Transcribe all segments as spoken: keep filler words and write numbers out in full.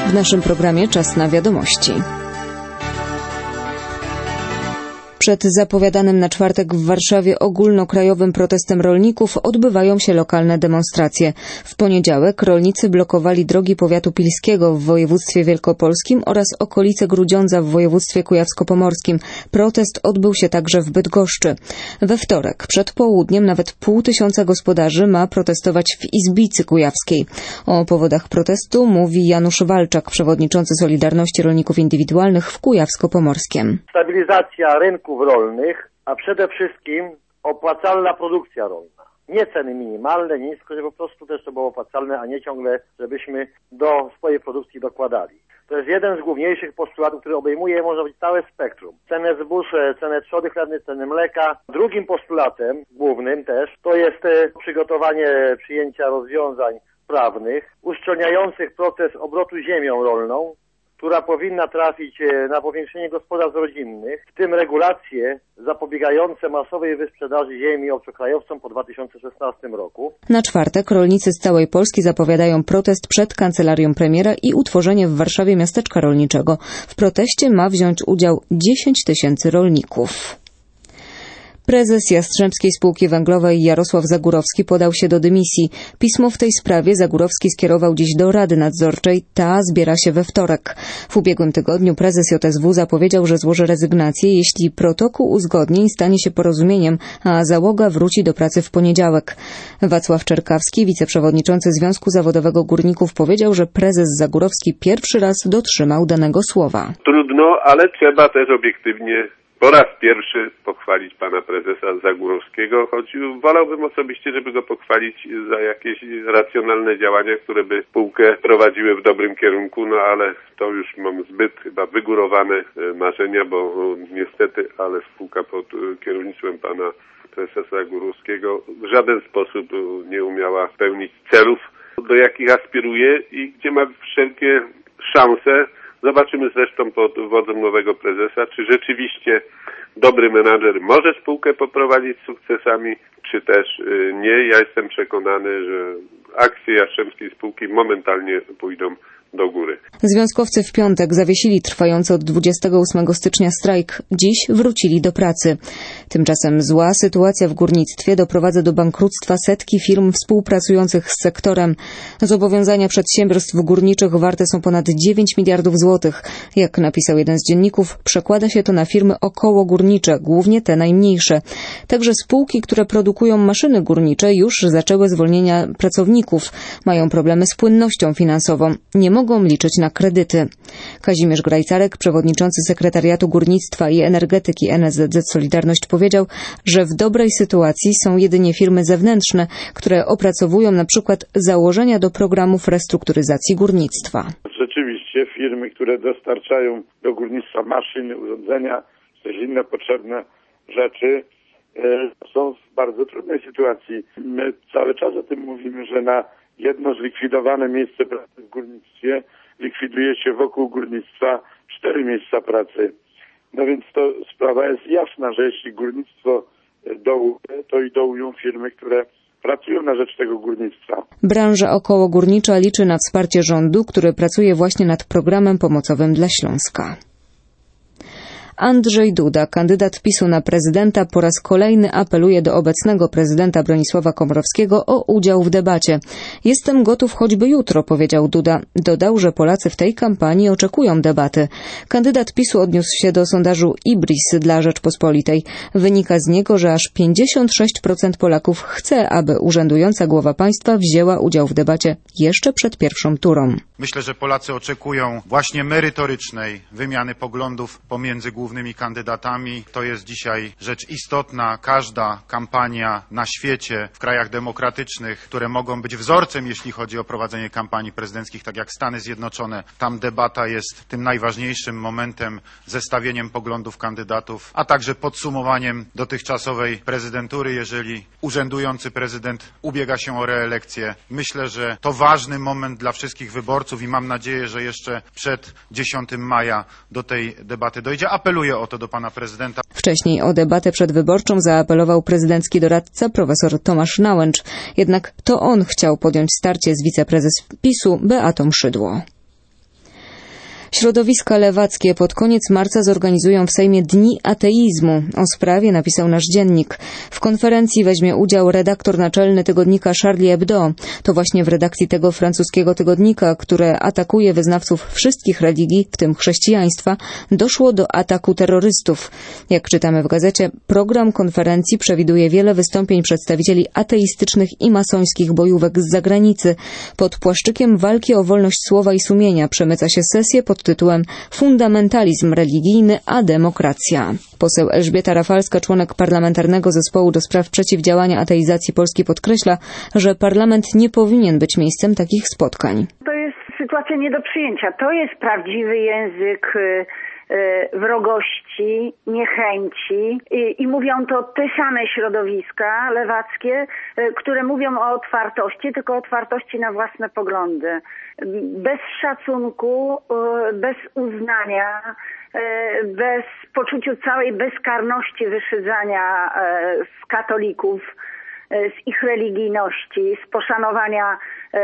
W naszym programie czas na wiadomości. Przed zapowiadanym na czwartek w Warszawie ogólnokrajowym protestem rolników odbywają się lokalne demonstracje. W poniedziałek rolnicy blokowali drogi powiatu pilskiego w województwie wielkopolskim oraz okolice Grudziądza w województwie kujawsko-pomorskim. Protest odbył się także w Bydgoszczy. We wtorek przed południem nawet pół tysiąca gospodarzy ma protestować w Izbicy Kujawskiej. O powodach protestu mówi Janusz Walczak, przewodniczący Solidarności Rolników Indywidualnych w Kujawsko-Pomorskiem. Stabilizacja rynków rolnych, a przede wszystkim opłacalna produkcja rolna. Nie ceny minimalne, nie nisko, żeby po prostu też to było opłacalne, a nie ciągle, żebyśmy do swojej produkcji dokładali. To jest jeden z główniejszych postulatów, który obejmuje, można powiedzieć, całe spektrum. Cenę zbóż, cenę trzody chlewnej, cenę mleka. Drugim postulatem, głównym też, to jest przygotowanie przyjęcia rozwiązań prawnych uszczelniających proces obrotu ziemią rolną, która powinna trafić na powiększenie gospodarstw rodzinnych, w tym regulacje zapobiegające masowej wysprzedaży ziemi obcokrajowcom po dwa tysiące szesnastym roku. Na czwartek rolnicy z całej Polski zapowiadają protest przed kancelarią premiera i utworzenie w Warszawie miasteczka rolniczego. W proteście ma wziąć udział dziesięć tysięcy rolników. Prezes Jastrzębskiej Spółki Węglowej Jarosław Zagórowski podał się do dymisji. Pismo w tej sprawie Zagórowski skierował dziś do Rady Nadzorczej. Ta zbiera się we wtorek. W ubiegłym tygodniu prezes J S W zapowiedział, że złoży rezygnację, jeśli protokół uzgodnień stanie się porozumieniem, a załoga wróci do pracy w poniedziałek. Wacław Czerkawski, wiceprzewodniczący Związku Zawodowego Górników, powiedział, że prezes Zagórowski pierwszy raz dotrzymał danego słowa. Trudno, ale trzeba też obiektywnie po raz pierwszy pochwalić pana prezesa Zagórowskiego, choć wolałbym osobiście, żeby go pochwalić za jakieś racjonalne działania, które by spółkę prowadziły w dobrym kierunku, no ale to już mam zbyt chyba wygórowane marzenia, bo niestety, ale spółka pod kierownictwem pana prezesa Zagórowskiego w żaden sposób nie umiała spełnić celów, do jakich aspiruje i gdzie ma wszelkie szanse. Zobaczymy zresztą pod wodzą nowego prezesa, czy rzeczywiście dobry menadżer może spółkę poprowadzić z sukcesami, czy też nie. Ja jestem przekonany, że akcje Jastrzębskiej Spółki momentalnie pójdą do góry. Związkowcy w piątek zawiesili trwający od dwudziestego ósmego stycznia strajk. Dziś wrócili do pracy. Tymczasem zła sytuacja w górnictwie doprowadza do bankructwa setki firm współpracujących z sektorem. Zobowiązania przedsiębiorstw górniczych warte są ponad dziewięć miliardów złotych. Jak napisał jeden z dzienników, przekłada się to na firmy okołogórnicze, głównie te najmniejsze. Także spółki, które produkują maszyny górnicze, już zaczęły zwolnienia pracowników. Mają problemy z płynnością finansową. Nie mogą liczyć na kredyty. Kazimierz Grajcarek, przewodniczący Sekretariatu Górnictwa i Energetyki N S Z Z Solidarność, powiedział, że w dobrej sytuacji są jedynie firmy zewnętrzne, które opracowują na przykład założenia do programów restrukturyzacji górnictwa. Rzeczywiście firmy, które dostarczają do górnictwa maszyny, urządzenia, też inne potrzebne rzeczy, są w bardzo trudnej sytuacji. My cały czas o tym mówimy, że na jedno zlikwidowane miejsce pracy w górnictwie likwiduje się wokół górnictwa cztery miejsca pracy. No więc to sprawa jest jasna, że jeśli górnictwo dołuje, to i dołują firmy, które pracują na rzecz tego górnictwa. Branża okołogórnicza liczy na wsparcie rządu, który pracuje właśnie nad programem pomocowym dla Śląska. Andrzej Duda, kandydat PiSu na prezydenta, po raz kolejny apeluje do obecnego prezydenta Bronisława Komorowskiego o udział w debacie. Jestem gotów choćby jutro, powiedział Duda. Dodał, że Polacy w tej kampanii oczekują debaty. Kandydat PiSu odniósł się do sondażu IBRIS dla Rzeczpospolitej. Wynika z niego, że aż pięćdziesiąt sześć procent Polaków chce, aby urzędująca głowa państwa wzięła udział w debacie jeszcze przed pierwszą turą. Myślę, że Polacy oczekują właśnie merytorycznej wymiany poglądów pomiędzy głównymi kandydatami. To jest dzisiaj rzecz istotna. Każda kampania na świecie, w krajach demokratycznych, które mogą być wzorcem, jeśli chodzi o prowadzenie kampanii prezydenckich, tak jak Stany Zjednoczone, tam debata jest tym najważniejszym momentem, zestawieniem poglądów kandydatów, a także podsumowaniem dotychczasowej prezydentury, jeżeli urzędujący prezydent ubiega się o reelekcję. Myślę, że to ważny moment dla wszystkich wyborców i mam nadzieję, że jeszcze przed dziesiątego maja do tej debaty dojdzie. Apeluję o to do pana prezydenta. Wcześniej o debatę przedwyborczą zaapelował prezydencki doradca profesor Tomasz Nałęcz. Jednak to on chciał podjąć starcie z wiceprezes PiSu Beatą Szydło. Środowiska lewackie pod koniec marca zorganizują w Sejmie Dni Ateizmu. O sprawie napisał nasz dziennik. W konferencji weźmie udział redaktor naczelny tygodnika Charlie Hebdo. To właśnie w redakcji tego francuskiego tygodnika, które atakuje wyznawców wszystkich religii, w tym chrześcijaństwa, doszło do ataku terrorystów. Jak czytamy w gazecie, program konferencji przewiduje wiele wystąpień przedstawicieli ateistycznych i masońskich bojówek z zagranicy. Pod płaszczykiem walki o wolność słowa i sumienia przemyca się sesję pod tytułem Fundamentalizm religijny a demokracja. Poseł Elżbieta Rafalska, członek parlamentarnego zespołu do spraw przeciwdziałania ateizacji Polski, podkreśla, że parlament nie powinien być miejscem takich spotkań. To jest sytuacja nie do przyjęcia. To jest prawdziwy język wrogości, niechęci i, i mówią to te same środowiska lewackie, które mówią o otwartości, tylko o otwartości na własne poglądy. Bez szacunku, bez uznania, bez poczuciu całej bezkarności wyszydzania z katolików, z ich religijności, z poszanowania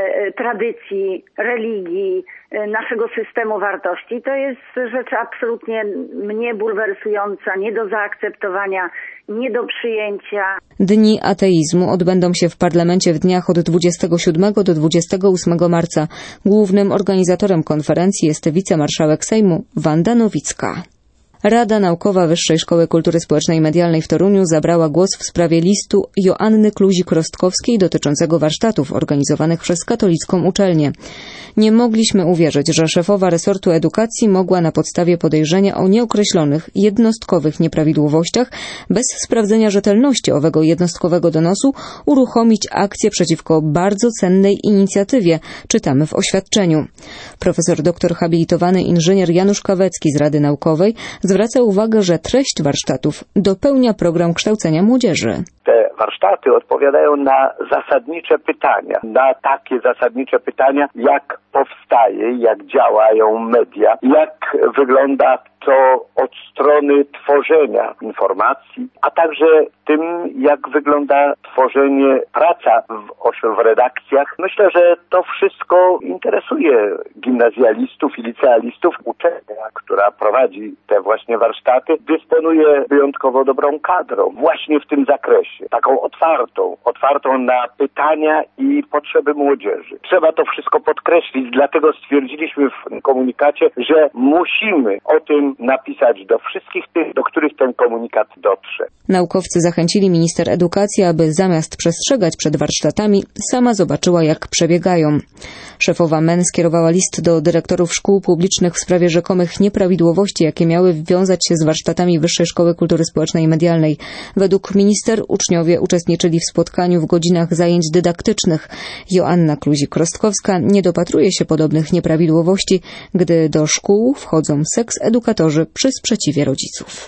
tradycji, religii, naszego systemu wartości. To jest rzecz absolutnie mnie bulwersująca, nie do zaakceptowania, nie do przyjęcia. Dni ateizmu odbędą się w parlamencie w dniach od dwudziestego siódmego do dwudziestego ósmego marca. Głównym organizatorem konferencji jest wicemarszałek Sejmu Wanda Nowicka. Rada Naukowa Wyższej Szkoły Kultury Społecznej i Medialnej w Toruniu zabrała głos w sprawie listu Joanny Kluzik-Rostkowskiej dotyczącego warsztatów organizowanych przez katolicką uczelnię. Nie mogliśmy uwierzyć, że szefowa resortu edukacji mogła na podstawie podejrzenia o nieokreślonych, jednostkowych nieprawidłowościach, bez sprawdzenia rzetelności owego jednostkowego donosu, uruchomić akcję przeciwko bardzo cennej inicjatywie, czytamy w oświadczeniu. Profesor doktor habilitowany inżynier Janusz Kawecki z Rady Naukowej zwraca uwagę, że treść warsztatów dopełnia program kształcenia młodzieży. Te warsztaty odpowiadają na zasadnicze pytania, na takie zasadnicze pytania, jak powstaje, jak działają media, jak wygląda to od strony tworzenia informacji, a także tym, jak wygląda tworzenie, praca w, w redakcjach. Myślę, że to wszystko interesuje gimnazjalistów i licealistów. Uczelnia, która prowadzi te właśnie warsztaty, dysponuje wyjątkowo dobrą kadrą właśnie w tym zakresie. Taką otwartą, otwartą na pytania i potrzeby młodzieży. Trzeba to wszystko podkreślić, dlatego stwierdziliśmy w komunikacie, że musimy o tym napisać do wszystkich tych, do których ten komunikat dotrze. Naukowcy zachęcili minister edukacji, aby zamiast przestrzegać przed warsztatami, sama zobaczyła, jak przebiegają. Szefowa M E N skierowała list do dyrektorów szkół publicznych w sprawie rzekomych nieprawidłowości, jakie miały wiązać się z warsztatami Wyższej Szkoły Kultury Społecznej i Medialnej. Według minister uczniowie uczestniczyli w spotkaniu w godzinach zajęć dydaktycznych. Joanna Kluzik-Rostkowska nie dopatruje się podobnych nieprawidłowości, gdy do szkół wchodzą seks-edukatorzy przy sprzeciwie rodziców.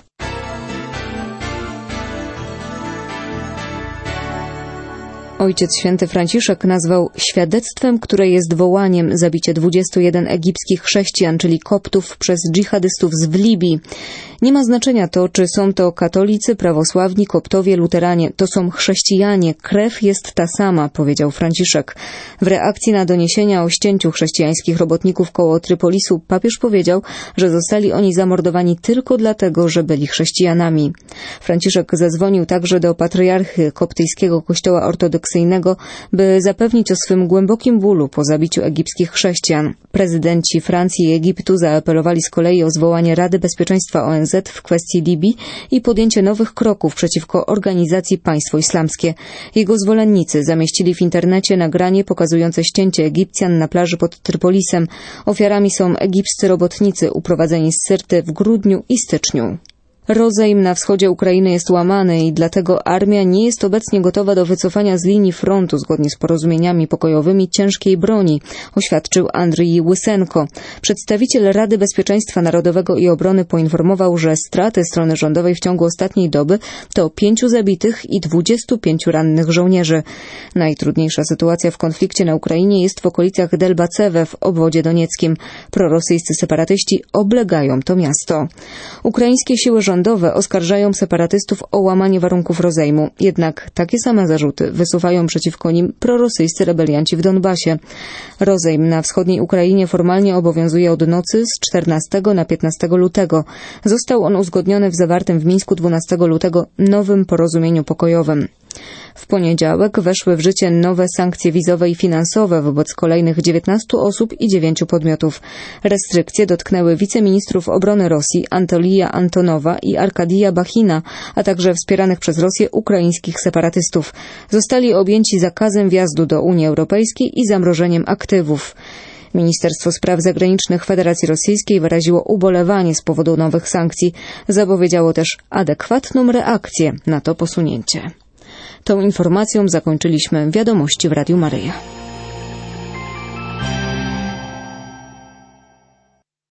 Ojciec Święty Franciszek nazwał świadectwem, które jest wołaniem, zabicie dwudziestu jeden egipskich chrześcijan, czyli koptów, przez dżihadystów z Libii. Nie ma znaczenia to, czy są to katolicy, prawosławni, koptowie, luteranie. To są chrześcijanie. Krew jest ta sama, powiedział Franciszek. W reakcji na doniesienia o ścięciu chrześcijańskich robotników koło Trypolisu papież powiedział, że zostali oni zamordowani tylko dlatego, że byli chrześcijanami. Franciszek zadzwonił także do patriarchy koptyjskiego kościoła ortodoksyjnego, by zapewnić o swym głębokim bólu po zabiciu egipskich chrześcijan. Prezydenci Francji i Egiptu zaapelowali z kolei o zwołanie Rady Bezpieczeństwa O N Z w kwestii Libii i podjęcie nowych kroków przeciwko organizacji Państwo Islamskie. Jego zwolennicy zamieścili w internecie nagranie pokazujące ścięcie Egipcjan na plaży pod Trypolisem. Ofiarami są egipscy robotnicy uprowadzeni z Syrty w grudniu i styczniu. Rozejm na wschodzie Ukrainy jest łamany i dlatego armia nie jest obecnie gotowa do wycofania z linii frontu zgodnie z porozumieniami pokojowymi ciężkiej broni, oświadczył Andrii Łysenko. Przedstawiciel Rady Bezpieczeństwa Narodowego i Obrony poinformował, że straty strony rządowej w ciągu ostatniej doby to pięciu zabitych i dwudziestu pięciu rannych żołnierzy. Najtrudniejsza sytuacja w konflikcie na Ukrainie jest w okolicach Delbacewe w obwodzie donieckim. Prorosyjscy separatyści oblegają to miasto. Ukraińskie siły rządowe rządowe oskarżają separatystów o łamanie warunków rozejmu. Jednak takie same zarzuty wysuwają przeciwko nim prorosyjscy rebelianci w Donbasie. Rozejm na wschodniej Ukrainie formalnie obowiązuje od nocy z czternastego na piętnastego lutego. Został on uzgodniony w zawartym w Mińsku dwunastego lutego nowym porozumieniu pokojowym. W poniedziałek weszły w życie nowe sankcje wizowe i finansowe wobec kolejnych dziewiętnastu osób i dziewięciu podmiotów. Restrykcje dotknęły wiceministrów obrony Rosji Antolija Antonowa i Arkadija Bachina, a także wspieranych przez Rosję ukraińskich separatystów. Zostali objęci zakazem wjazdu do Unii Europejskiej i zamrożeniem aktywów. Ministerstwo Spraw Zagranicznych Federacji Rosyjskiej wyraziło ubolewanie z powodu nowych sankcji. Zapowiedziało też adekwatną reakcję na to posunięcie. Tą informacją zakończyliśmy Wiadomości w Radiu Maryja.